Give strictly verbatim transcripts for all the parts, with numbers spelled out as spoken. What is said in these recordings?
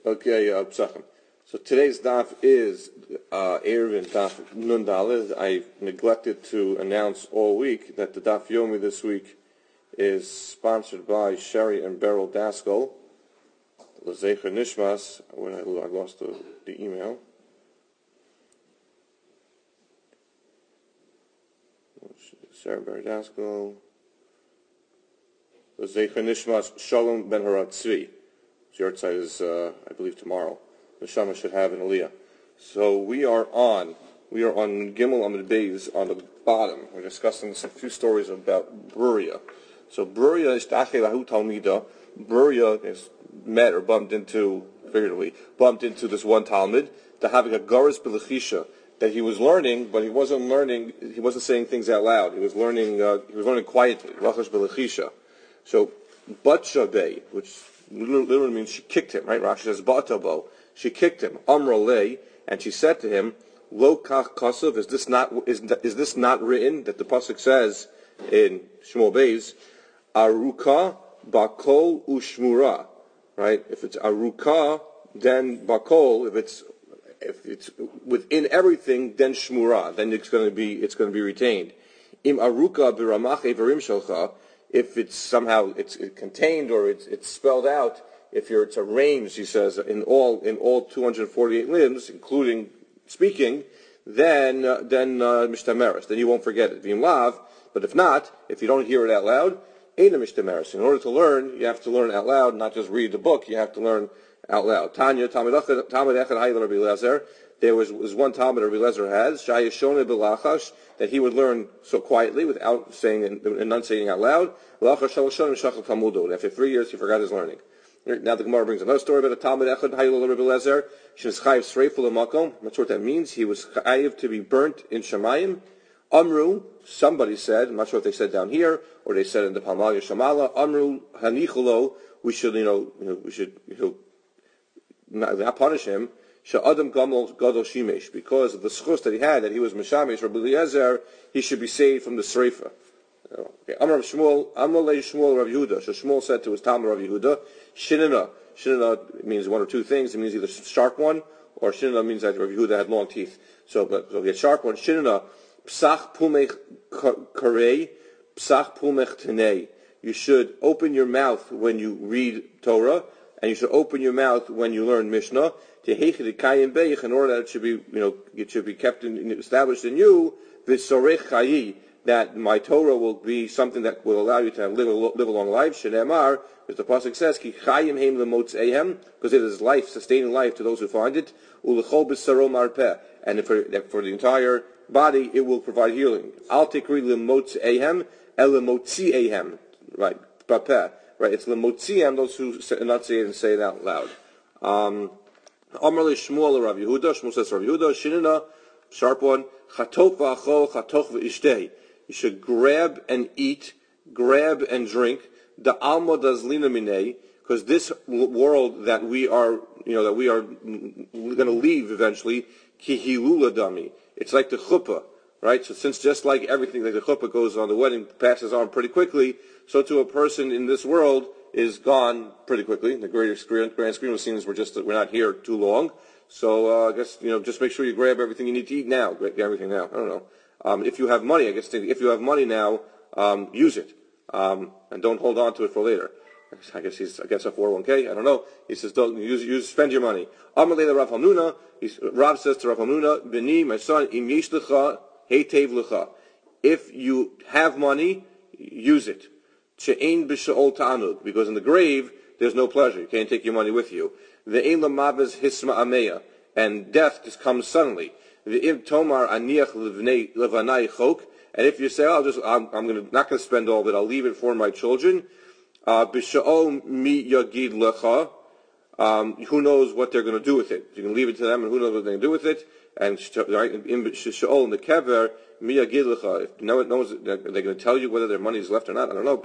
Okay, uh, Psachim. So today's daf is uh, Erev Daf Nun Daled. I neglected to announce all week that the Daf Yomi this week is sponsored by Sherry and Beryl Daskell. L'Zecher Nishmas. When I, I lost the, the email. Sherry and Beryl Daskell. L'Zecher Nishmas Shalom Ben Harat Tzvi. Your side is, uh, I believe, tomorrow. The Neshama should have an Aliyah. So we are on, we are on Gimel Amud Beis on the bottom. We're discussing a few stories about Bruria. So Bruria is Tachei Lahu Talmida. Bruria is met or bumped into, figuratively, bumped into this one Talmud, to having a Garas Belechisha, that he was learning, but he wasn't learning, he wasn't saying things out loud. He was learning, uh, he was learning quietly, Rachash Belechisha. So, Batshabei, which literally means she kicked him, right? Rashi says, Ba'atabo. She kicked him, Amra Le, and she said to him, Lo kach kasav, is this not, is, is this not written, that the pasuk says in Shmuel Beis, Aruka bakol ushmura, right? If it's Aruka, then bakol, if it's, if it's within everything, then shmura, then it's going to be, it's going to be retained. Im Aruka biramach evarim shalcha, if it's somehow it's contained or it's, it's spelled out, if you're it's arranged, he says, in all in all two hundred forty-eight limbs, including speaking, then uh, then mishtameres, uh, then you won't forget it. V'im lav, but if not, if you don't hear it out loud, ain't a mishtameres. In order to learn, you have to learn out loud, not just read the book. You have to learn out loud. Tanya Talmud Echad Hayil Rabbi Lezer. There was, was one Talmud Rabbi Lezer has Shayashone Belachash, that he would learn so quietly without saying and enunciating out loud. After three years, he forgot his learning. Now the Gemara brings another story about a Talmud Echad Hayil Rabbi Lezer. She was chayiv sreiful makom. I'm not sure what that means. He was chayiv to be burnt in Shemayim. Amru, somebody said, I'm not sure if they said down here or they said in the Palmalia Shamala. Amru hanichulo. We should, you know, you know we should, you know, not, not punish him. Sha'adam gamol gadol shimesh, because of the schus that he had, that he was mishamesh Rabbi Eliezer, he should be saved from the sreifa. Okay. Amar Shmuel, Amar le Shmuel Rav Yehuda. So Shmuel said to his Talmud Rav Yehuda, Shinana. Shinana means one or two things. It means either sharp one, or Shinana means that Rav Yehuda had long teeth. So, but so the sharp one, Shinana, Psach pumech karei, Psach pumech tenei. You should open your mouth when you read Torah, and you should open your mouth when you learn Mishnah. To in order that it should be, you know, it should be kept in, established in you, v'sorech chayi, that my Torah will be something that will allow you to live a, live a long life. Shenemar, as the pasuk says, ki chayim heim lemotzehem, because it is life, sustaining life to those who find it. Ulechol b'saro marpeh, and for for the entire body, it will provide healing. Al tikri lemotzehem, el lemotzehem, right? Marpeh, right? It's lemotzehem, those who enunciate and say it out loud. Um, Amar le Shmuel Rav Yehuda. Shmuel says Rav Yehuda, Shinana, sharp one, Chatoch v'achol, chatoch v'ishtei. You should grab and eat, grab and drink. The alma does lina minei, because this world that we are, you know, that we are going to leave eventually, kihilula dami. It's like the chuppah, right? So since just like everything, like the chuppah goes on, the wedding passes on pretty quickly, so to a person in this world is gone pretty quickly. The greater screen, grand scheme of things, we're just we're not here too long. So uh, I guess, you know, just make sure you grab everything you need to eat now. Grab everything now. I don't know. Um, if you have money, I guess if you have money now, um, use it um, and don't hold on to it for later. I guess he's I guess a four oh one k. I don't know. He says don't use use spend your money. Amalei Rav Hamnuna. Rav says to Rav Hamnuna, Beni, my son, im yesh lecha heitev lecha. If you have money, use it. She'ein b'she'ol ta'anud, because in the grave there's no pleasure. You can't take your money with you. Ve'ein lamavez hisma ameya, and death just comes suddenly. Ve'im tomar aniach levanai chok, and if you say, oh, I'll just I'm, I'm gonna not going to spend all of it, I'll leave it for my children. B'she'ol mi yagid lecha, who knows what they're going to do with it? You can leave it to them, and who knows what they're going to do with it? And right, in she'ol in the kever. If no one knows, they're going to tell you whether their money is left or not. I don't know.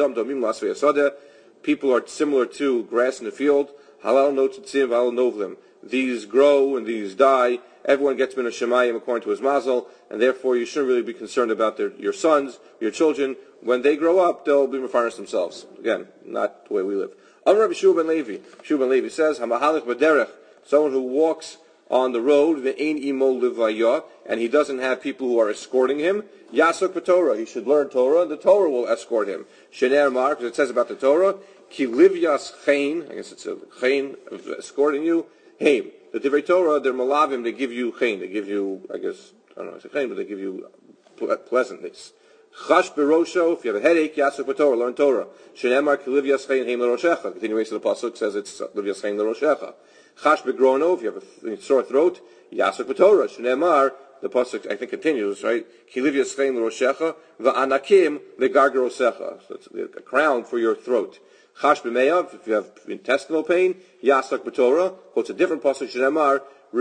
People are similar to grass in the field. Halal no tzitzim, halal novlim. These grow and these die. Everyone gets min shemayim according to his mazel, and therefore you shouldn't really be concerned about their, your sons, your children. When they grow up, they'll be mefarnas themselves. Again, not the way we live. Amar Rabbi Shua ben Levi. Shua ben Levi says, Hamahalech b'derech, someone who walks on the road, ve'ein imo livaya, and he doesn't have people who are escorting him, yasok b'Torah, he should learn Torah, the Torah will escort him. Shener Mar, because it says about the Torah, ki livyas chein, I guess it's a chein, escorting you, heim. The Divrei Torah, they're malavim, they give you chein, they give you, I guess, I don't know, it's a chein, but they give you pleasantness. Chash berosho, if you have a headache, yasok b'Torah, learn Torah. Shenemar ki livyas chein heim l'roshecha. Continuation of the pasuk says it's livyas chein l'roshecha. Chash begrono, if you have a sore throat, yasok b'Torah. Shenemar, the pasuk I think continues, right? Ki livyas chein l'roshecha, va'anakim legargarosecha. So it's a crown for your throat. Chash b'meyav, if you have intestinal pain, yasok b'Torah. Quotes a different pasuk. Shenemar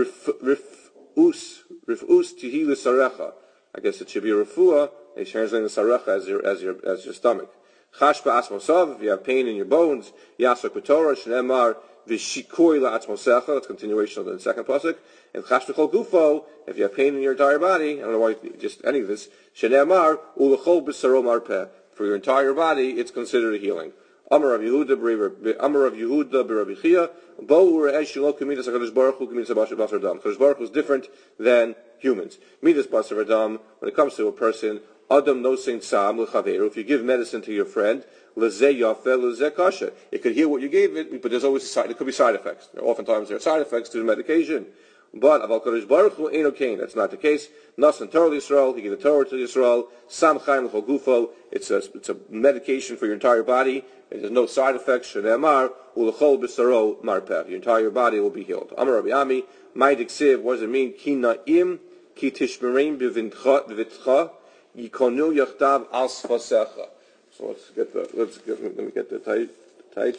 rifus rifus tihi l'sarecha. I guess it should be a refuah. They translate the sarecha as your as your as your stomach. Chash ba'asmosav, if you have pain in your bones, yasok b'Torah. Shenemar v'shikoi la'atzmosecha. That's continuation of the second pasuk. And chash b'chol gufo, if you have pain in your entire body, I don't know why just any of this. Shenemar ulechol b'saro marpeh. For your entire body, it's considered a healing. Amar Rav Yehuda, Amar Rav Yehuda b'Rabi Chia, Bo u're'esh shelo k'midas HaKadosh Baruch Hu k'midas basar adam. HaKadosh Baruch Hu is different than humans. Midas basar adam, when it comes to a person, Adam nosin sam l'chaveru. If you give medicine to your friend, lezeh yafeh lezeh kasha. It could heal what you gave it, but there's always a side. There could be side effects. Oftentimes there are side effects to the medication. But Aval Kadosh Baruch Hu ain't okay. That's not the case. Nasan Torah Yisrael. He gave the Torah to Yisrael. Sam chaim l'chol gufo. It's a it's a medication for your entire body. There's no side effects. Shene'amar ulechol b'saro marpeh. Your entire body will be healed. Amar Rabbi Ami. Ma'adik siv. What does it mean? Ki na'im ki tishmerein b'vitcha. Yikonu yachtav al sfasecha. So let's get the let's get let me get the tight tight.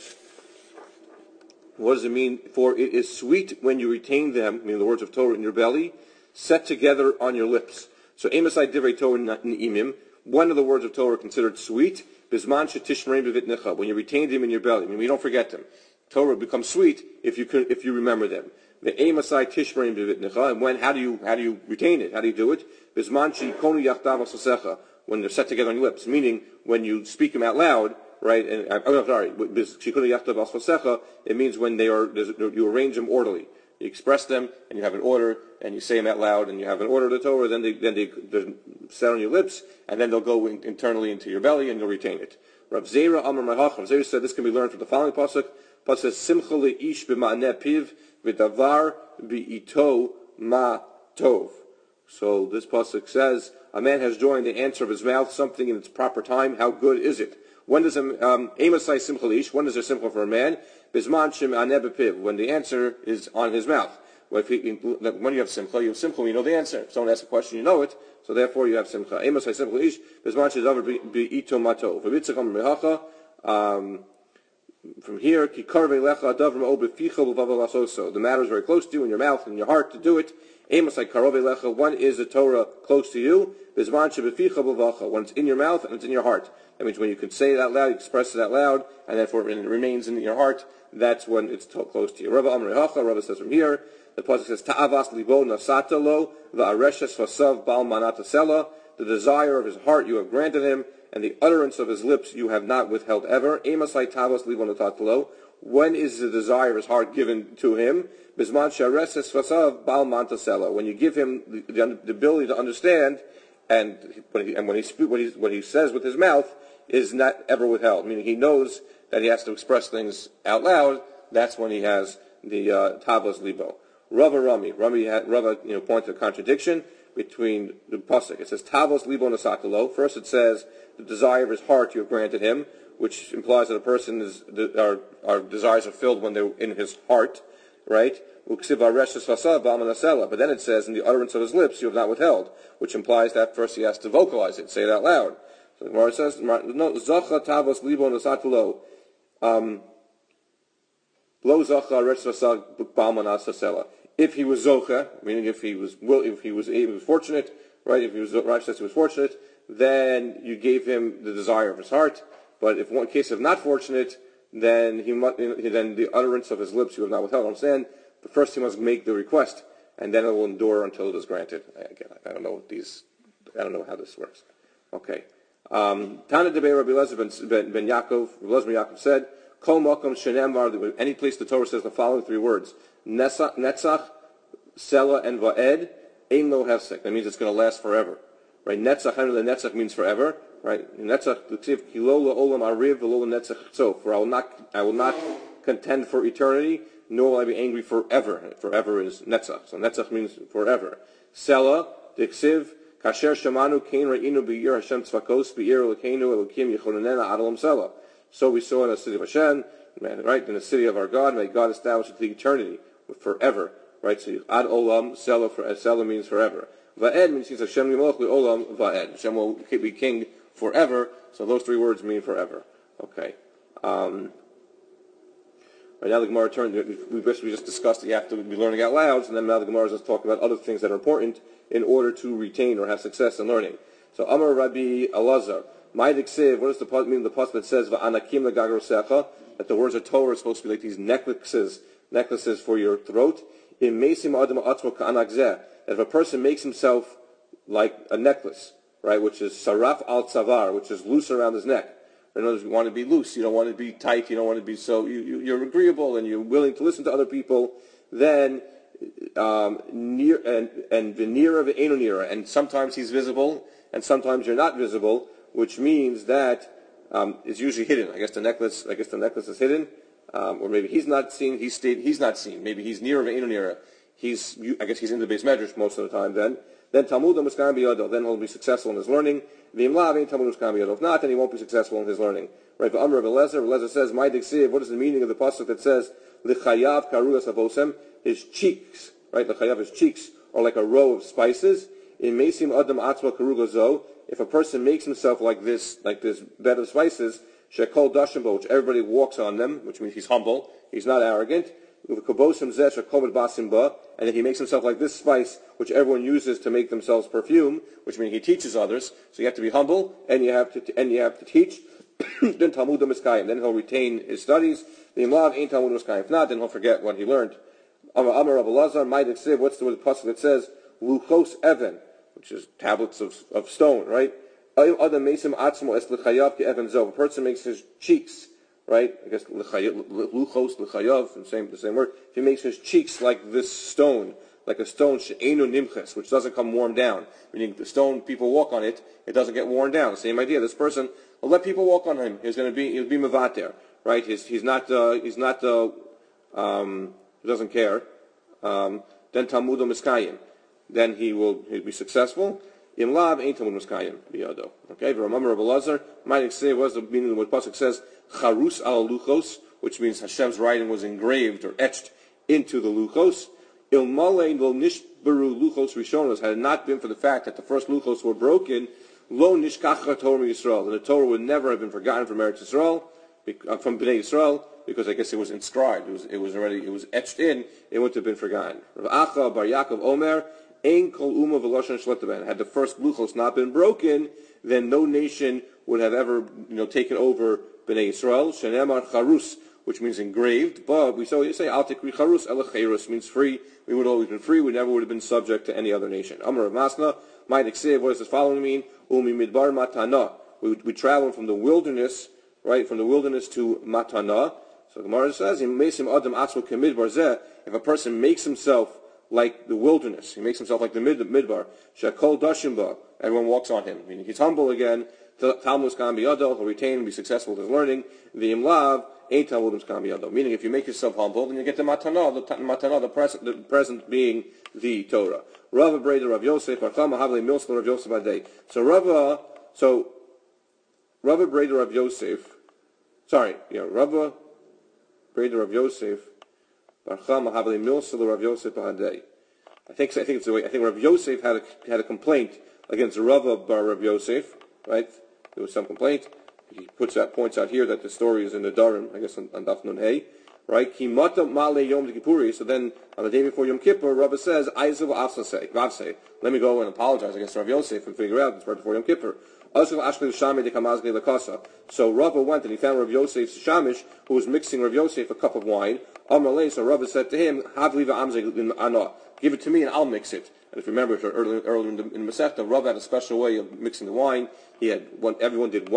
What does it mean? For it is sweet when you retain them, meaning the words of Torah in your belly, set together on your lips. So emasai divrei Torah ni'imim. One of the words of Torah considered sweet. Bisman shetishmerein b'vitnecha. When you retain them in your belly, I mean we don't forget them. Torah becomes sweet if you could, if you remember them. The emasai tishmerein b'vitnecha. And when? How do you how do you retain it? How do you do it? Bisman shikonu yachtav asasecha. When they're set together on your lips, meaning when you speak them out loud, right? And I'm oh, sorry, shikonu yachtav asasecha. It means when they are you arrange them orderly. You express them, and you have an order, and you say them out loud, and you have an order of the Torah. Then they then they they're set on your lips, and then they'll go in, internally into your belly, and you'll retain it. Rav Zera Amar Mahach. Rav Zera said this can be learned from the following pasuk. Pasuk says Simcha leish b'ma'aneh piv v'davar bi'ito ma tov. So this pasuk says a man has joined the answer of his mouth something in its proper time. How good is it? When does a um, emasai simcha leish? When is there simcha for a man? Bisman shem aneh b'piv. When the answer is on his mouth. When you have simcha, you have simcha when you know the answer. If someone asks a question, you know it, so therefore you have simcha. Emasai simcha leish. Bisman shem davar bi'ito ma tov. V'vitzacham mehacha. Um From here, the matter is very close to you in your mouth and in your heart to do it. When is the Torah close to you? When it's in your mouth and it's in your heart. That means when you can say it out loud, you express it out loud, and therefore it remains in your heart, that's when it's close to you. Rabbi Amri Hacha, Rabbi says from here, the pasuk says, Ta'avas libo nasata lo, va'areshes fasav bal manata sela. The desire of his heart you have granted him, and the utterance of his lips you have not withheld ever. Emasai tavos libo natatalo. When is the desire of his heart given to him? Bisman shareses fasav bal manta sela. When you give him the, the, the ability to understand, and when he, and when he speak, what he what he says with his mouth is not ever withheld. Meaning he knows that he has to express things out loud. That's when he has the uh, tavos libo. Rava Rami, Rami had, Rava you know pointed a contradiction between the pasuk. It says tavos libo nasakalo. First it says the desire of his heart you have granted him, which implies that a person is the, our, our desires are filled when they're in his heart, right? But then it says in the utterance of his lips you have not withheld, which implies that first he has to vocalize it, say it out loud. So the Gemara says, "No zacha tavos libo nasakalo." Um, Lo zacha resh vasag b'almanas hasela. If he was zocha, meaning if he was will, if he was, if he was fortunate, right? If he was Rashi says he was fortunate, then you gave him the desire of his heart. But if one case of not fortunate, then he must, then the utterance of his lips you have not withheld. Understand? But first he must make the request, and then it will endure until it is granted. Again, I don't know what these, I don't know how this works. Okay. Um, Tana debei Rabbi Elazar ben, ben, ben Yaakov. Rabbi Elazar ben Yaakov said, Kol makom shenemar, any place the Torah says the following three words: Netzach, Netzach, Sela, and Va'ed, Ein lo hefsek. That means it's going to last forever, right? Netzach, the Netzach means forever, right? Netzach, the ksiv, Kilola olam ariv v'lo Netzach. So, for I will not, I will not contend for eternity, nor will I be angry forever. Forever is Netzach. So Netzach means forever. Sela, the ksiv, Kasher shamanu kein re'inu b'yir Hashem tzvakos b'yir elokeinu elokim yichonenena adalam Sela. So we saw in the city of Hashem, right, in the city of our God, may God establish it to eternity, forever, right? So ad olam, Sela, for Sela means forever. Va'ed means Hashem yimloch olam va'ed. Hashem will be king forever. So those three words mean forever. Okay. Um, right now the Gemara turned. We basically just discussed that you have to be learning out loud, and then now the Gemara is just talking about other things that are important in order to retain or have success in learning. So Amar Rabbi Elazar. My diksiv, what does the mean the pasuk that says va'anakim legagrosecha, that the words of Torah are supposed to be like these necklaces, necklaces for your throat. In mesim adam atzmo ka'anagzeh, that if a person makes himself like a necklace, right, which is saraf al tzavar, which is loose around his neck. In other words, you want to be loose, you don't want to be tight, you don't want to be so, you, you, you're agreeable and you're willing to listen to other people, then um, near and and venira ve'enonira, and sometimes he's visible and sometimes you're not visible, which means that um, it's usually hidden. I guess the necklace, I guess the necklace is hidden, um, or maybe he's not seen. He's stayed, he's not seen. Maybe he's near ve'enonira. He's, I guess he's in the base medrash most of the time. Then, then Talmud Muskan biyado. Then he'll be successful in his learning. V'imlav Talmud Muskan biyado. If not, then he won't be successful in his learning. Right? But Amr Lezer, Lezer says, "My diksiv." What is the meaning of the pasuk that says "L'chayav karugas avosem"? His cheeks, right? L'chayav, his cheeks are like a row of spices. In mesim adam atzma karugazo. If a person makes himself like this, like this bed of spices, shekol dashimbo, which everybody walks on them, which means he's humble, he's not arrogant. And then he makes himself like this spice, which everyone uses to make themselves perfume, which means he teaches others. So you have to be humble, and you have to, and you have to teach. Then Talmud Miskayim. Then he'll retain his studies. The Imlav ain't Talmud Miskayim. If not, then he'll forget what he learned. Amar Amar Rabbi Lazar, Ma'id Ksiv. What's the pasuk that says Luchos Evan, which is tablets of, of stone, right? A person makes his cheeks, right? I guess luchos l'chayav, the same the same word. If he makes his cheeks like this stone, like a stone she'enu nimches, which doesn't come worn down, meaning the stone people walk on it, it doesn't get worn down. The same idea. This person will let people walk on him. He's going to be he'll be mevater, right? He's he's not uh, he's not uh, um, he doesn't care. Um, then Talmud Miskayim. Then he will he'll be successful. Im lav ain't Talmud Miskayim biyado. Okay, but remember Rabbi Lazar might say what's the meaning of what pasuk says charus al luchos, which means Hashem's writing was engraved or etched into the luchos. Ilmalein lo nishbaru luchos rishonos, had it not been for the fact that the first luchos were broken, lo nishkacha Torah Yisrael, and the Torah would never have been forgotten from Eretz Yisrael, from Bnei Yisrael, because I guess it was inscribed, it was it was already it was etched in, it wouldn't have been forgotten. Rav Acha bar Yaakov Omer. Ein kol uma v'loshen shletaben. Had the first luchos not been broken, then no nation would have ever, you know, taken over Bnei Yisrael. Shenemar charus, which means engraved. But we so you say al tikri charus elachirus means free. We would have always been free. We never would have been subject to any other nation. Amar Masna, my diksiv. What does this following mean? Umi midbar matana. We we travel from the wilderness, right, from the wilderness to matana. So Gemara says, if a person makes himself like the wilderness, he makes himself like the mid, midbar. Shakol dashimba. Everyone walks on him. Meaning he's humble again. Talmud Miskayim biyado. He'll retain and be successful with his learning. The imlav ain't Talmud Miskayim biyado. Meaning if you make yourself humble, then you get the matana. The matana, the present, the present being the Torah. Rava Breda Rav Yosef. Archam Mahavle Milsler Rav Yosef Adei. So Rava, so Rava Breda Rav Yosef. Sorry, yeah, Rava Breda Rav Yosef. I think I think it's the way. I think Rav Yosef had a had a complaint against Rava bar Rav Yosef, right? There was some complaint. He puts out points out here that the story is in the Darim, I guess on, on Daf Nun Hey, right? Kimata male Yom Kippuri. So then on the day before Yom Kippur, Rava says, "Aizav Avsase, Vavse." Let me go and apologize against Rav Yosef and figure out it's right before Yom Kippur. So Rava went and he found Rav Yosef's shamish, who was mixing Rav Yosef a cup of wine. So Rava said to him, give it to me and I'll mix it. And if you remember earlier, earlier in the, in the Masechta, Rava had a special way of mixing the wine. He had one, everyone did one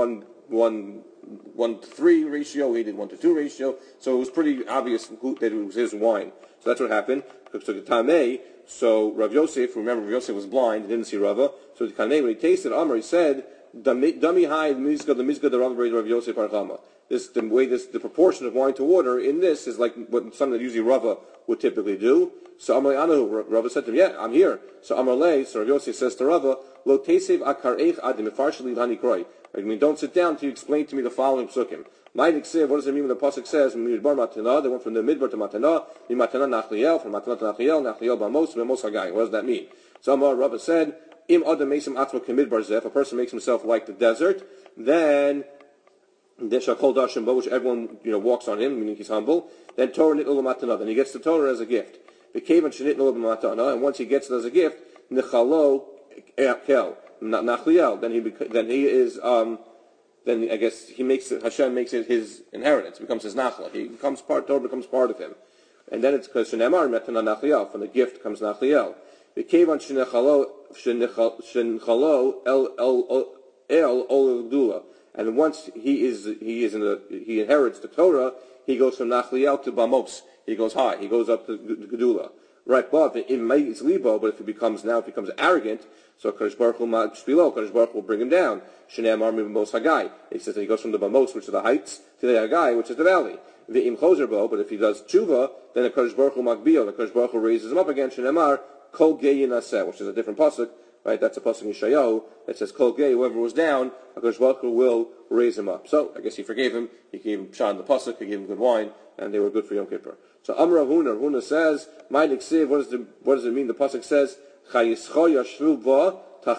one, one to three ratio. He did one to two ratio. So it was pretty obvious who, that it was his wine. So that's what happened. So the Tameh, so Rav Yosef, remember Rav Yosef was blind, he didn't see Rava. So the Tameh, when he tasted Amr, he said, Dami hai mizga the mizga the Rav Rav Yosef Archama. This the way this the proportion of wine to water in this is like what something that usually Rava would typically do. So Amr Anu, Rava said to him, yeah, I'm here. So Amr Lei, so Rav Yosef says to Rava, Lo tesev akareich adim efarshali hani kroi. I mean, don't sit down to explain to me the following psukim. Ma'adik sev, what does it mean when the pasuk says midbar matana? They went from the midbar to matana, mi matana nachliel, from matana to nachliel, nachliel bamos, bamos hagai. What does that mean? So Amar Rava said, im adam mesim atzmo kemidbar zeh. If a person makes himself like the desert, then deshakol dashim bo, which everyone you know walks on him, meaning he's humble. Then Torah nitlo matana. Then he gets the Torah as a gift. V'kevan shenitlo matana, and once he gets it as a gift, nechalo kel nachliel. Then he then he is um. Then I guess he makes it, Hashem makes it his inheritance. It becomes his nachla. He becomes part. Torah becomes part of him, and then it's because shenemar metana nachliel. From the gift comes nachliel. The kevan shenechalo shenechalo el el el oldula. And once he is he is in the he inherits the Torah, he goes from nachliel to bamos. He goes high. He goes up to gedula. Right, but in it's libo. But if it becomes now, it becomes arrogant. So Kadosh Baruch Hu shpilo, Kadosh Baruch Hu will bring him down. Shene'amar mibamos hagai. It says that he goes from the bamos, which are the heights, to the hagai, which is the valley. V'im chozer bo, but if he does tshuva, then the Kadosh Baruch Hu makbio, the Kadosh Baruch Hu raises him up again. Shene'amar kol gei yinaseh, which is a different pasuk, right? That's a pasuk in Yeshayahu that says kol gei, whoever was down, Kadosh Baruch Hu will raise him up. So I guess he forgave him. He gave him shan the pasuk. He gave him good wine, and they were good for Yom Kippur. So Amar Huna, Huna says, "My diksiv." What does the what does it mean? The pasuk says, "Chayischo yashvu ba." Your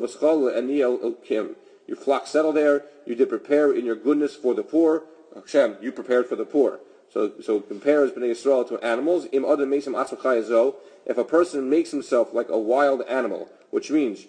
flock settle there. You did prepare in your goodness for the poor. Hashem, you prepared for the poor. So, so compares Bnei Yisrael to animals. If a person makes himself like a wild animal, which means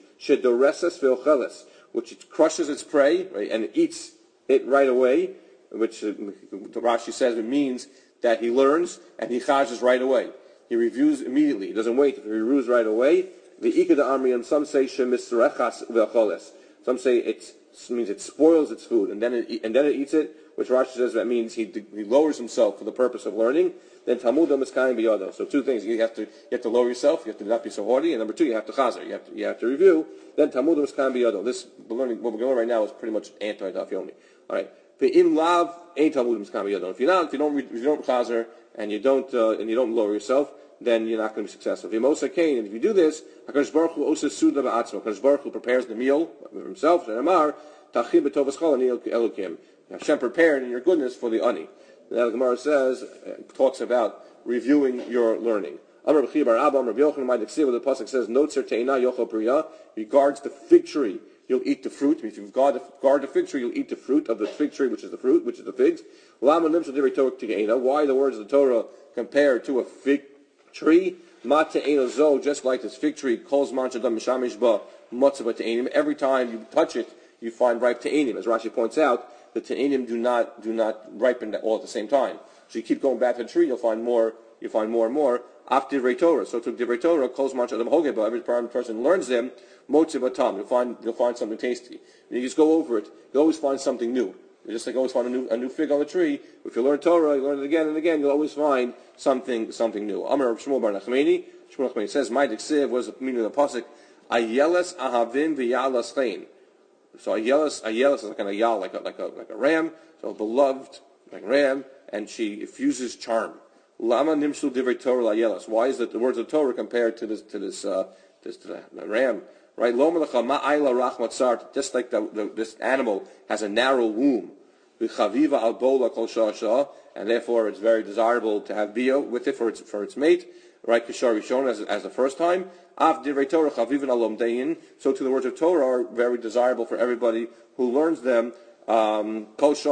which it crushes its prey, right, and eats it right away, which uh, Rashi says it means that he learns and he chajes right away. He reviews immediately. He doesn't wait. If he reviews right away. The ikad amri, and some say shemisrechas ve'acholes. Some say it means it spoils its food, and then it and then it eats it. Which Rashi says that means he he lowers himself for the purpose of learning. Then talmudam is kain biyado. So two things: you have to you have to lower yourself, you have to not be so haughty, and number two, you have to chazer. You have to you have to review. Then talmudam is kain biyado. This learning what we're going right now is pretty much anti daf yomi. All right. Ve'im lav ein talmudam is kain biyado. If you're not, if you don't if you don't chazer and you don't uh, and you don't lower yourself, then you're not going to be successful. V'imosa kain, and if you do this, HaKadosh Baruch Hu osa suda ba'atzmo. HaKadosh Baruch Hu prepares the meal for himself. Shenemar tachim b'tovas chol ani elokim. Hashem prepared in your goodness for the ani. Now the Gemara says, uh, talks about reviewing your learning. Amar b'chi bar Abba, Amar b'yochanan ma'diksiv, the pasuk says, Notzer teina yochel priya, regards the fig tree, you'll eat the fruit. If you guard the, guard the fig tree, you'll eat the fruit of the fig tree, which is the fruit, which is the figs. Lama nimshal divrei Torah teina. Why the words of the Torah compared to a fig tree? Mata zo, just like this fig tree, calls manchadam mishamish ba matzah te'enim. Every time you touch it, you find ripe te'enim. As Rashi points out, the te'enim do not do not ripen all at the same time. So you keep going back to the tree, you'll find more. You find more and more. After divrei Torah, so to divrei Torah, calls manchadam hogeba. Every person learns them. Motzah batam. You'll find you'll find something tasty. And you just go over it. You always find something new. You just like always find a new a new fig on the tree. If you learn Torah, you learn it again and again. You'll always find something something new. Amar Shmuel bar Nachmani. Shmuel Nachmani says, "My diksiv." What is the meaning of the pasuk? Ayeles ahavim v'yalas chein. So ayeles ayeles is like an ayal, like a like a like a ram. So beloved, like a ram, and she effuses charm. Lama nimshul divrei Torah ayeles. Why is that the words of Torah compared to this to this uh, this to the, the ram? Right, just like the, the, this animal has a narrow womb, and therefore it's very desirable to have bia with it for its for its mate. Right, kishari shon as as the first time. So to the words of Torah are very desirable for everybody who learns them. Um,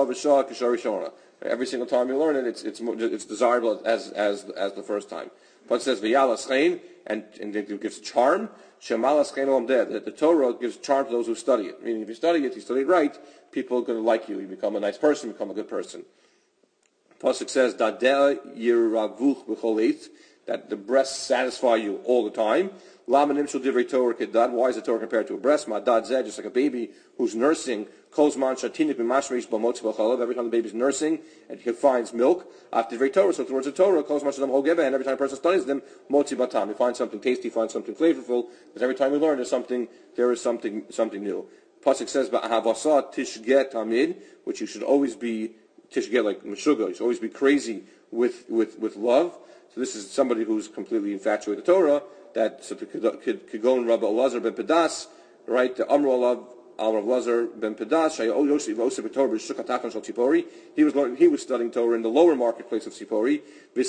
every single time you learn it, it's it's it's desirable as as as the first time. But it says v'yalas chein, and and it gives charm. Shemalas chein olam deh. That the Torah gives charm to those who study it. Meaning, if you study it, you study it right, people are going to like you. You become a nice person, become a good person. Pasuk says, "Dadeh yiravuch b'chol eith," that the breasts satisfy you all the time. Lama nimshul divrei Torah kedad. Why is the Torah compared to a breast? Madad zeh, just like a baby who's nursing. Kozman shatinik b'mashmeish b'motz b'chalav. Every time the baby's nursing and he finds milk, after divrei Torah, so towards the Torah, kozman shadam hogeba, and every time a person studies them, motzi batam. He finds something tasty, he finds something flavorful. Because every time we learn, there's something, there is something, something new. Pasuk says ba'ahavasa tishget tamid, which you should always be tishget like meshuga. You should always be crazy with with with love. So this is somebody who's completely infatuated with the Torah. That so could go and Rabbi Elazar ben Pedas, right? The Amr Alav Amr Elazar ben Pedas. He was learning, he was studying Torah in the lower marketplace of Sipori.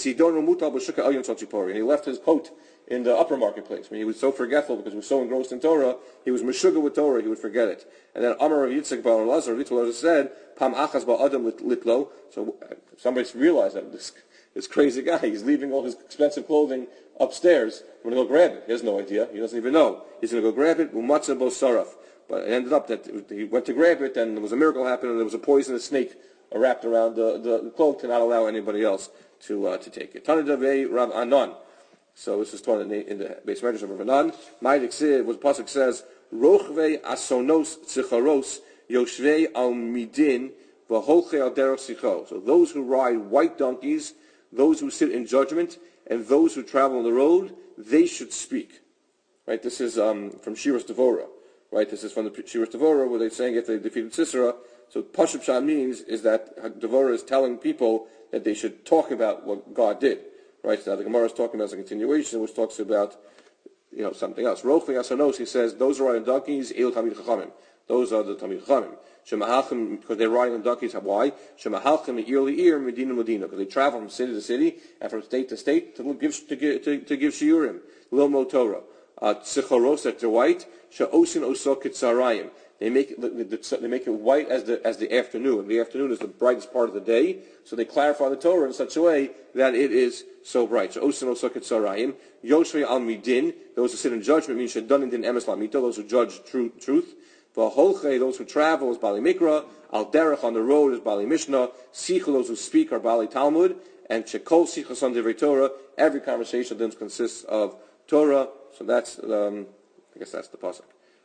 And he left his coat in the upper marketplace. I mean, he was so forgetful because he was so engrossed in Torah. He was meshuga with Torah. He would forget it. And then Amr of Yitzchak bar Elazar, Elazar said, "Pam achas ba adam litlo." So somebody realized that this this crazy guy, he's leaving all his expensive clothing upstairs. I'm going to go grab it. He has no idea. He doesn't even know. He's going to go grab it. Umatzah bo saraf. But it ended up that he went to grab it, and there was a miracle happened, and there was a poisonous snake wrapped around the, the, the cloak to not allow anybody else to uh, to take it. Tana Davei Rav Anan. So this is taught in the, in the base measures of Rav Anan. Ma'adik Siv, what the pasuk says, Rochvei asonos tzicharos yoshvei al midin v'holchei al derech sicho. So those who ride white donkeys, those who sit in judgment, and those who travel on the road, they should speak. Right? This is um, from Shiras Devorah. Right? This is from the Shiras Devorah, where they're saying if they defeated Sisera. So Pashup Shah means is that Devorah is telling people that they should talk about what God did. Right? So now the Gemara is talking about a continuation, which talks about, you know, something else. Rochli Asanos, he says, those who ride on donkeys, El Tamid Chachamim. Those are the Tamid Chachamim. Shemahachim, because they're riding on donkeys. Why? Shemahachim ear li ear, Medina Medina, because they travel from city to city and from state to state to give to give to, to give shiurim. Lilmo Torah. Tzicharos, that they're white. She'osin osok kitzarayim. They make it, they make it white as the as the afternoon. The afternoon is the brightest part of the day, so they clarify the Torah in such a way that it is so bright. So osin osok kitzarayim. Yoshvei al midin. Those who sit in judgment means shedanin din emes lamito. Those who judge true, truth. V'holchei, those who travel is Bali Mikra, Al Derech, on the road is Bali Mishnah, Sichel, those who speak are Bali Talmud, and Shekol Sichel on Divrei Torah, every conversation then consists of Torah, so that's, um, I guess that's the pasuk.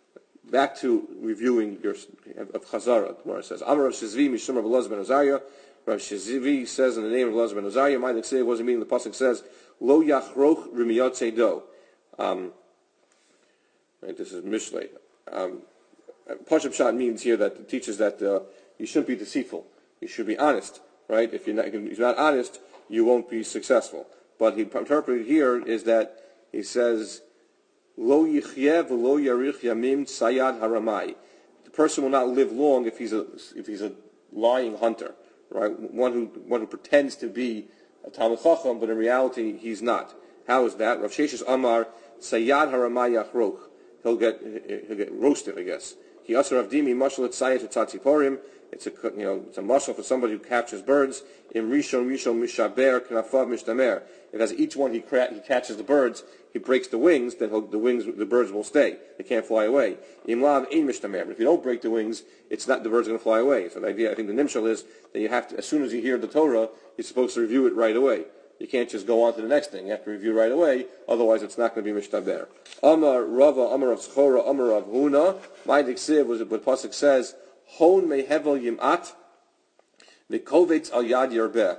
Back to reviewing your, of Chazara, the Gemara says, Amar Rav Shizvi, Mishum Rav Elazar ben Azariah, Rav Shizvi says in the name of Elazar ben Azariah, my next say wasn't meaning, the pasuk says, Lo Yachroch Rimiyot Seido. Um, right, this is Mishlei. Um, Pashup Shot means here that it teaches that uh, you shouldn't be deceitful. You should be honest, right? If you're not, if you're not honest, you won't be successful. But he interpreted here is that he says, "Lo yichyev v'lo yarich yamim sayad haramai." The person will not live long if he's a if he's a lying hunter, right? One who one who pretends to be a Talmid Chacham, but in reality he's not. How is that? Rav Sheshes Amar sayad haramai yachroch. He'll get he'll get roasted, I guess. He asar avdimi mashal etzayet etzatziporim. It's a you know it's a mashal for somebody who captures birds. In rishon rishon mishaber knafav mishtamer. If as each one he cra- he catches the birds, he breaks the wings. Then the wings the birds will stay. They can't fly away. Imlav ein mishtamer. But if you don't break the wings, it's not the birds are going to fly away. So the idea I think the nimshal is that you have to as soon as you hear the Torah, you're supposed to review it right away. You can't just go on to the next thing. You have to review right away, otherwise it's not going to be mishtaber. Amar Rava, Amar of Schora, Amar of Huna. My diksiv was what pasuk says, Hon mehevel yimat, v'kovetz al yad yarbeh.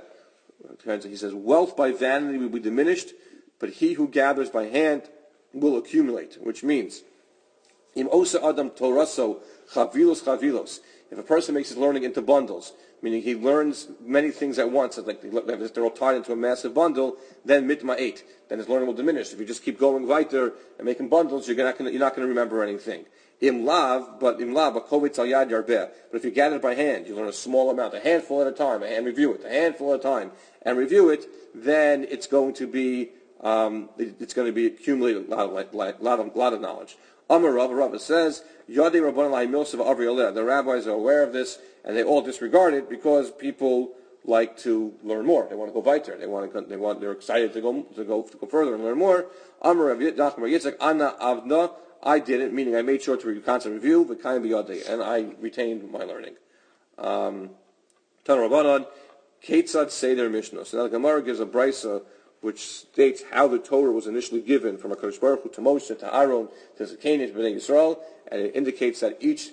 He says, wealth by vanity will be diminished, but he who gathers by hand will accumulate. Which means, im osa adam toraso chavilos chavilos. If a person makes his learning into bundles, meaning he learns many things at once, like they're all tied into a massive bundle, then mitma eight, then his learning will diminish. If you just keep going weiter and making bundles, you're not going to remember anything. Im lav, but im lav, kovitz al yad yarbeh. But if you gather it by hand, you learn a small amount, a handful at a time, and review it, a handful at a time, and review it, then it's going to be um, it's going to be accumulated a lot of, lot of, lot of knowledge. Amar Rav, Rav says, Yadei Rabbanan Lahimilsav Avri Aleh. The rabbis are aware of this, and they all disregard it because people like to learn more. They want to go weiter. They want to. They want. They're excited to go to go to go further and learn more. Amar Rav Yitzchak Anna Avna. I did it, meaning I made sure to constant review, but kind of biyadei, and I retained my learning. Um, Tan Rabbanan, Ketzad Seder Mishnah. So now the Gemara gives a brisa which states how the Torah was initially given from HaKadosh Baruch Hu to Moshe, to Aaron, to Zakanim, to Bnei Yisrael, and it indicates that each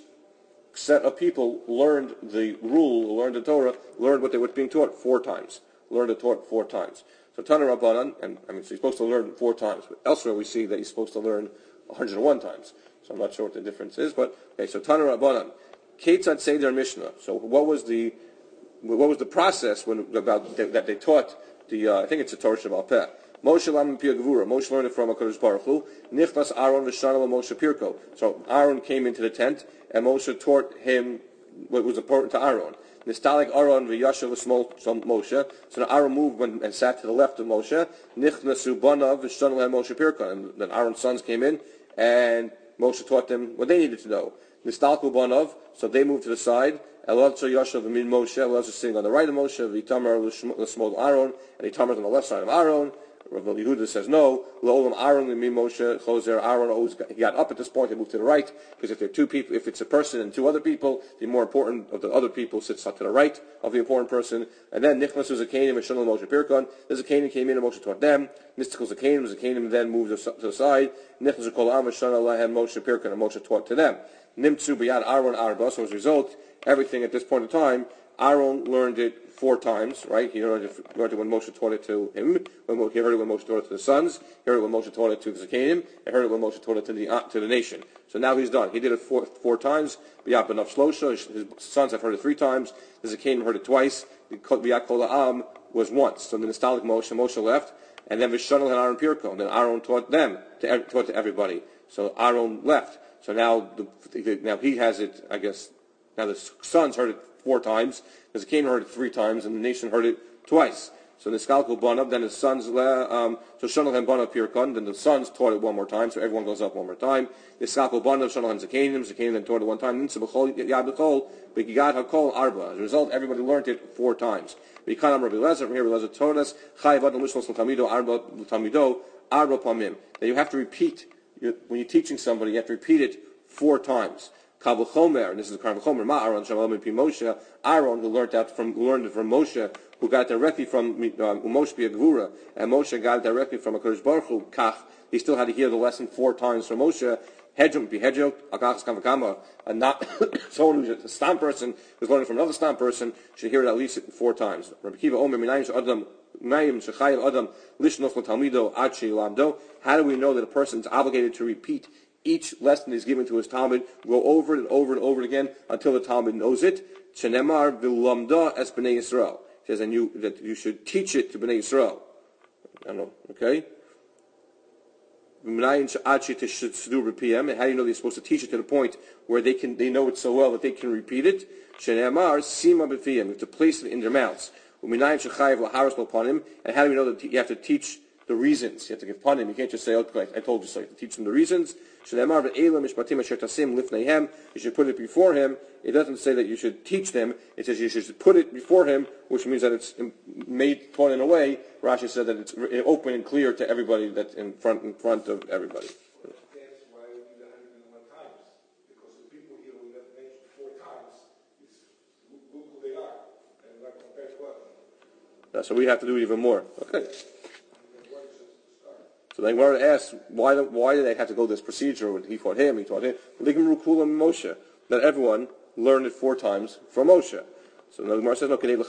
set of people learned the rule, learned the Torah, learned what they were being taught four times. Learned the Torah four times. So Tana Rabbanan, and I mean, so he's supposed to learn four times, but elsewhere we see that he's supposed to learn one hundred one times. So I'm not sure what the difference is, but okay. So Tana Rabbanan, Ketzad Seder Mishnah. So what was the what was the process when about that they taught the? Uh, I think it's a Torah Shabbat Peh. Moshe Lam Pia Gevura. Moshe learned it from HaKadosh Baruch Hu. Nichnas Aaron v'Shana Moshe Pirko. So Aaron came into the tent, and Moshe taught him what was important to Aaron. Nistalik Aaron v'Yashav Moshe. So now Aaron moved and sat to the left of Moshe. Nichnasu Banav v'Shana Moshe Pirko. And then Aaron's sons came in, and Moshe taught them what they needed to know. Nistalku Banav. So they moved to the side. Elazar Yashav Min Moshe. Elazar sitting on the right of Moshe. V'Itamar l'Shmol Aaron, and Itamar on the left side of Aaron. Rav Yehuda says no. L'olam Aaron l'mi Moshe chozer. Aaron always got, he got up at this point. He moved to the right because if there are two people, if it's a person and two other people, the more important of the other people sits up to the right of the important person. And then Nichnas Zakanim and Shonal Moshe Pirkon. The Zakanim came in and Moshe taught them. Mystical Zakanim, Zakanim then moved to the side. Nichnas Kol Am and Shonal Lahem Moshe Pirkon, and Moshe taught to them. Nimtzu B'Yad Aaron Arba. So as a result, everything at this point in time, Aaron learned it four times, right? He learned it, learned it when Moshe taught it to him. When, he heard it when Moshe taught it to the sons. He heard it when Moshe taught it to the Zakanim. He heard it when Moshe taught it to the uh, to the nation. So now he's done. He did it four, four times. B'yat b'naf shlosha. His sons have heard it three times. The Zakanim heard it twice. B'yat kol ha'am was once. So the Nistalik Moshe, Moshe left, and then V'shanel and Aaron Pirko. And then Aaron taught them, to, taught to everybody. So Aaron left. So now the, now he has it. I guess now the sons heard it four times. The Zakanim heard it three times, and the nation heard it twice. So the Niskalko Banav, then his sons, um, so Shonalhem Banav Pirkon, then the sons taught it one more time, so everyone goes up one more time. Niskalko Banav, Shonalhem Zakanim, Zakanim then taught it one time. Nitzabachol Yabachol, Begigad Hakol Arba. As a result, everybody learned it four times. Bekanam Rabbi Lezer, from here Rabbi Lezer taught us, Chayiv Adam Lishmos L'Tamido, Arba L'Tamido, Arba Pamim. That you have to repeat, when you're teaching somebody, you have to repeat it four times. Kabul Chomer, and this is the Kabul Chomer, Ma Aaron Shalom Pi Moshe, Aaron who learned that from who learned it from Moshe, who got it directly from um, Moshe Bia Gevura, and Moshe got it directly from HaKadosh Baruch Hu, Kach. He still had to hear the lesson four times from Moshe. Hedjum Pi Hedjum, Akachas Kavakama, and not someone who's a stam person who's learning from another stam person should hear it at least four times. Rabbi Kiva Omer Minayim Adam Mayim Shechayev Adam Lishnos L'Talmido Ad Lamdo. How do we know that a person is obligated to repeat each lesson is given to his Talmud, go over it and over and over it again until the Talmud knows it? Shenemar v'lamda es b'nei Yisrael. He says, and you that you should teach it to b'nei Yisrael. I don't know. Okay. And how do you know they're supposed to teach it to the point where they can they know it so well that they can repeat it? Shenemar sima b'fiyam. You have to place it in their mouths. And how do we know that you have to teach the reasons? You have to give panim. You can't just say, okay, I told you so. You have to teach them the reasons. You should put it before him. It doesn't say that you should teach them. It says you should put it before him, which means that it's made taught in a way. Rashi said that it's open and clear to everybody, that's in front in front of everybody. That's why we need one hundred one times, because the people here we have mentioned four times. It's look who they are, and not compared to what. So we have to do even more. Okay. So then Gemara asks, why, why did they have to go this procedure? He taught him, he taught him. Moshe, that everyone learned it four times from Moshe. So the Gemara says, no, they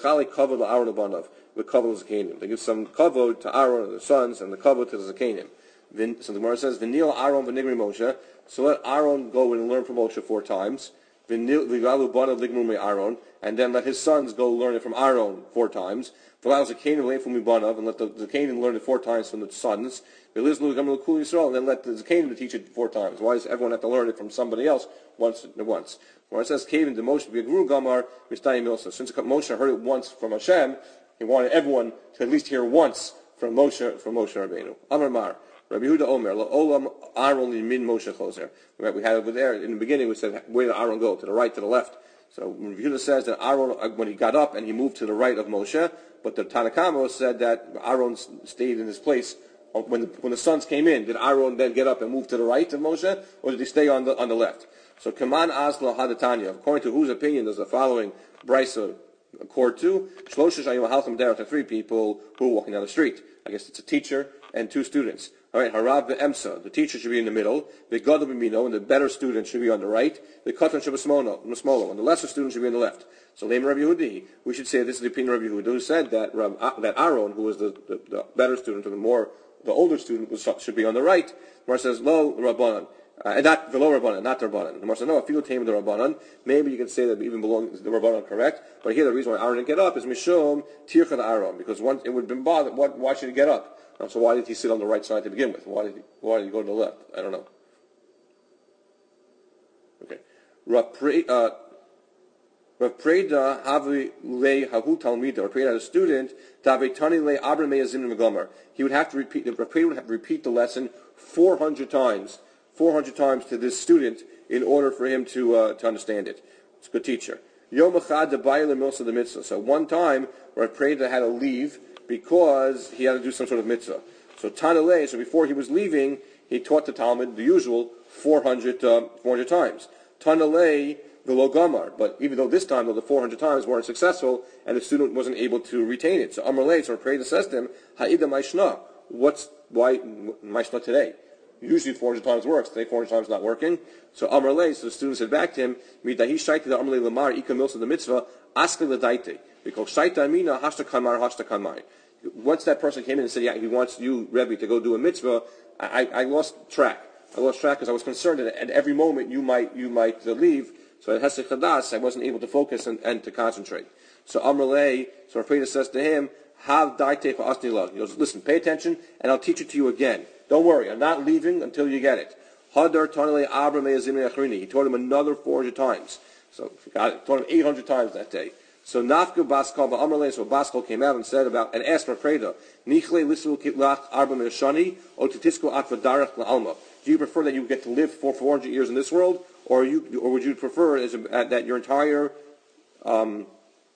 give some kavod to Aaron and the sons, and the kavod to the Zakanim. So the Gemara says, V'nil Aaron v'nigri Moshe. So let Aaron go and learn from Moshe four times. And then let his sons go learn it from Aaron four times. And let the Zakanim learn it four times from the sons. And then let the Zakanim teach it four times. Why does everyone have to learn it from somebody else once at once? When it says Kevin the Moshe be a guru gamar mistayim milsa. Since Moshe heard it once from Hashem, he wanted everyone to at least hear once from Moshe from Moshe Rabbeinu. Amar Mar. Rabbi Yehuda Omer, Olam Aaron min Moshe Choser. We had over there in the beginning. We said, where did Aaron go? To the right, to the left. So Rabbi Yehuda says that Aaron, when he got up and he moved to the right of Moshe, but the Tanakama said that Aaron stayed in his place when the, when the sons came in. Did Aaron then get up and move to the right of Moshe, or did he stay on the on the left? So Kaman Asla Hadatanya. According to whose opinion does the following brisa accord to. Three people who are walking down the street. I guess it's a teacher and two students. All right, Harav ve'emsa. The teacher should be in the middle. The gadol b'mino, and the better student should be on the right. The katan should be smolo, and the lesser student should be on the left. So, Lema Rabbi Yehudi, we should say this is the opinion of Rabbi Yehudi, who said that Rav, that Aaron, who was the, the, the better student, or the more the older student, was, should be on the right. The Mar says lo Rabbanan. Uh, and not below Rabbanan, not the Rabbanan. The Mar says, no, if you tame the Rabbanan, maybe you can say that even below the Rabbanan correct. But here the reason why Aaron didn't get up is Mishum Tircha Aaron, because once it would have been bothered. What, why should he get up? Um, so why did he sit on the right side to begin with? Why did he, why did he go to the left? I don't know. Okay. Rav Preda Havi Le Hahu Talmida. Rav Preda had a student. Tavetani Le Abra Meyazim Megomer. He would have to repeat. Rav Preda would have to repeat the lesson four hundred times. four hundred times to this student in order for him to uh, to understand it. It's a good teacher. Yom Echad Debayle Milsa the Mitzvah. So one time, Rav Preda had to leave because he had to do some sort of mitzvah. So Tanalei, so before he was leaving, he taught the Talmud, the usual, four hundred, uh, four hundred times. Tanalei V'lo Gamar. But even though this time, though the four hundred times weren't successful, and the student wasn't able to retain it. So Amrlei, so Rav Preda says to him, Ha'ida Maishna. What's, why Maishna today? Usually four hundred times works. Today four hundred times not working. So Amar Lei, so the student said back to him, Midahi shaita the Amar Lei lamar ika milsa the mitzvah askli l'daite. Because shaita amina hashta kamar hashta kamar. Once that person came in and said, yeah, he wants you, Rebbe, to go do a mitzvah, I, I lost track. I lost track because I was concerned that at every moment you might you might uh, leave. So at Hesed Chadas, I wasn't able to focus and, and to concentrate. So Amar Lei, so Rav Preda says to him, Hav daite fa'asni lo. He goes, listen, pay attention, and I'll teach it to you again. Don't worry, I'm not leaving until you get it. Hadar Tanale Abra Meyazim Achrini. He taught him another four hundred times. So he got it. Taught him eight hundred times that day. So Nafka Baskal Ba'amrle, so Baskal came out and said about, and asked Rav Preda, Nichle Lisu Kitlach Arba Meshani, O Titisko Atvadarach La'alma. Do you prefer that you get to live for four hundred years in this world, or you, or would you prefer as a, that your entire, um,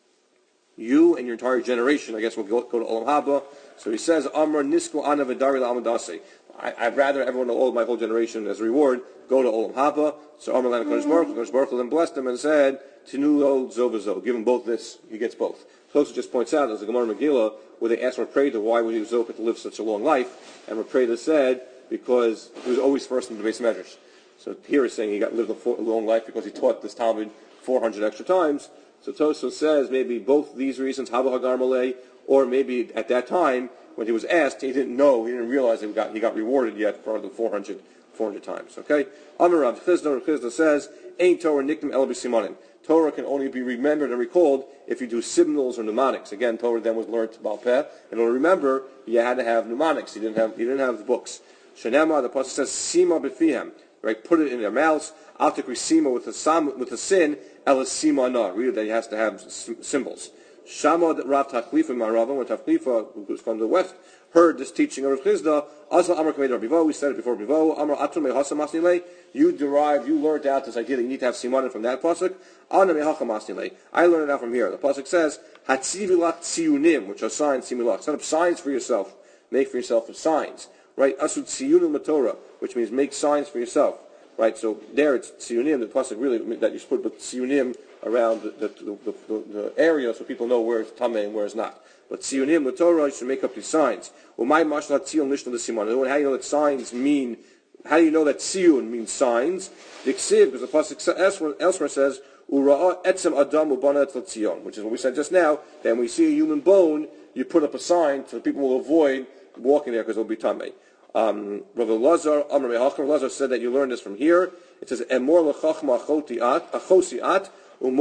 you and your entire generation, I guess, will go, go to Olam Haba? So he says, Amr Nisko Ana Vidari La'amadase. I'd rather everyone, all my whole generation, as a reward, go to Olam Haba. So Amr Lana Kodesh Baruch, Kodesh Baruch then blessed him and said, Tinulo Zovazo. Give him both this, he gets both. Tosfos just points out, as the Gemara Megillah, where they asked Rav Preda why would he Zoka to live such a long life, and Rav Preda said, because he was always first in the base measures. So here is saying he got lived a long life because he taught this Talmud four hundred extra times. So Tosfos says maybe both these reasons, Haba Hagar Malay, or maybe at that time, when he was asked, he didn't know, he didn't realize he got, he got rewarded yet for the four hundred, four hundred times. Okay? Amar Rav Chizda, Rav Chizda says, Ein Torah nikdim el b'simanim. Torah can only be remembered and recalled if you do signals or mnemonics. Again, Torah then was learned to Baal Peh. In order to remember, you had to have mnemonics. You didn't have, you didn't have the books. Shenema, the pasuk says, Sima b'fihem. Right? Put it in their mouths. Altikri Sima with a sam, with a sin, el Sima na. Read that he has to have symbols. Shamad Rav Tachlifa Marava, when Tachlifa, who was from the west, heard this teaching of Rav Chizda, Azal Amar Kamed Rav Bivo, we said it before Bivo, Amar Atum Mehasam Asnile, you derived, you learned out this idea that you need to have simanim from that pasuk. Ana Mehacham Asnile, I learned it out from here. The pasuk says, Hatzivilach Tziyunim, which are signs, similach. Set up signs for yourself. Make for yourself signs. Right? Asut Tziyunim Torah, which means make signs for yourself. Right? So there it's Tziyunim, the pasuk really, that you should put Tziyunim around the, the, the, the, the area so people know where it's tameh and where it's not. But tziyunim, the Torah, you should make up these signs. Well, my mashal tziyun lishna the siman. How do you know that signs mean? How do you know that tziyun means signs? The ksiv, because the pasuk elsewhere, elsewhere says ura'a etzem adam ubana etzel tzion, which is what we said just now. That when we see a human bone, you put up a sign so people will avoid walking there because it'll be tameh. Um, Rav Elazar, Amar Mehacham, Elazar said that you learned this from here. It says emor lechachma achosiat.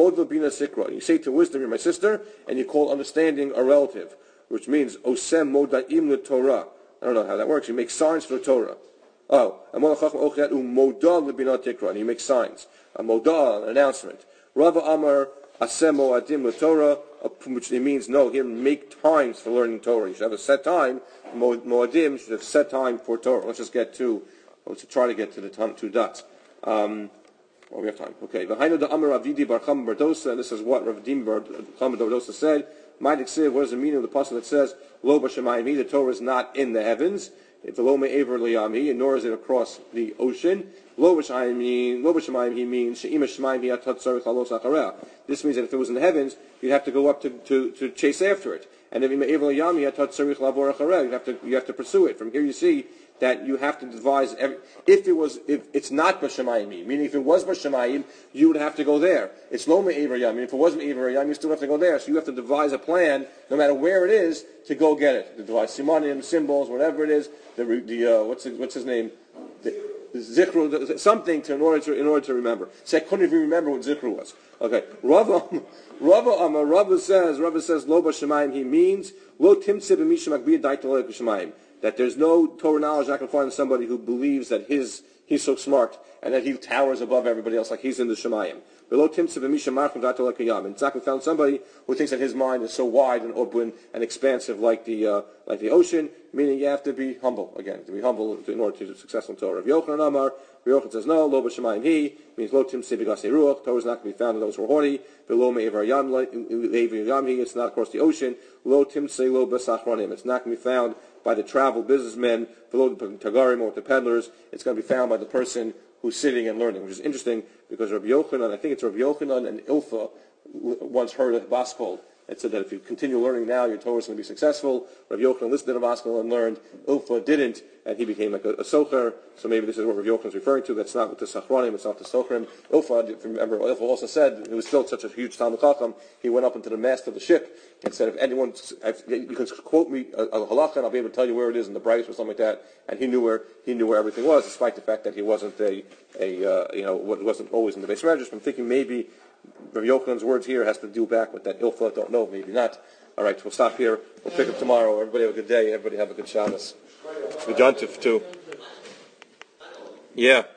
You say to wisdom, you're my sister, and you call understanding a relative, which means osem modaim le Torah. I don't know how that works. You make signs for the Torah. Oh, and you make signs. A moda, an announcement. Rava Amar asem moadim le Torah, which means no, here make times for learning Torah. You should have a set time. Moadim should have set time for Torah. Let's just get to, let's try to get to the time, two dots. Um, Oh, we have time. Okay. V'hainu da Amar Avidi Bar Chama Bardosa, and this is what Rav Dim Bar Chama Bardosa said. Ma'adik Siv, what is the meaning of the pasuk that says, Lo b'shamayim, the Torah is not in the heavens? It's a lo me'ever liyami, and nor is it across the ocean. Lo b'shamayim, lo b'shamayim, he means she'ima shemaim hi atat tzarich halos achareh. This means that if it was in the heavens, you'd have to go up to, to, to chase after it. And if me'ever liyami atat tzarich labor achareh, you have to you have to pursue it. From here you see that you have to devise every, if it was if it's not b'shamayim, meaning if it was b'shamayim, you would have to go there. It's lo me'ever yam. If it wasn't me'ever yam, you still have to go there. So you have to devise a plan, no matter where it is, to go get it. To devise simanim, symbols, whatever it is. The the uh, what's his, what's his name? The, the zikru, something to in order to in order to remember. So I couldn't even remember what zikru was. Okay, Rava Rava Amar Rava says Rava says lo b'shamayim. He means lo timtze b'misha makbiyah daitol b'shamayim. That there's no Torah knowledge I can find in somebody who believes that his he's so smart and that he towers above everybody else, like he's in the Shemayim. Below Timtze v'misha marchim dato lekayam. And Tzachim found somebody who thinks that his mind is so wide and open and expansive, like the uh, like the ocean. Meaning you have to be humble again, to be humble in order to be successful in Torah. Rav Yochanan Amar, Rav Yochanan says no. Lo b'shamayim he means lo timtze b'gasei ruach. Torah is not going to be found in those who are haughty. Below me'ever yam yam he. It's not across the ocean. Lo timtze lo b'sachronim. It's not going to be found by the travel businessmen, below the tagarim or the peddlers. It's going to be found by the person who's sitting and learning, which is interesting because Rabbi Yochanan, I think it's Rabbi Yochanan and Ilfa once heard a Baskol. It said that if you continue learning now, your Torah is going to be successful. Rabbi Yochanan listened to the Baskol and learned. Ilfa didn't, and he became like a, a socher. So maybe this is what Rabbi Yochanan is referring to. That's not with the Sachronim, it's not the sochrim. Ilfa, if you remember, Ilfa also said he was still such a huge Talmud Chacham. He went up into the mast of the ship and said, if anyone, if you can quote me a, a halacha, and I'll be able to tell you where it is in the Bryce or something like that. And he knew where he knew where everything was, despite the fact that he wasn't a, a uh, you know, wasn't always in the base register. I'm thinking maybe Rabbi Yochanan's words here has to do back with that Ilfa. Don't know, maybe not. All right, we'll stop here. We'll pick up tomorrow. Everybody have a good day. Everybody have a good Shabbos. The Jontif too. Yeah.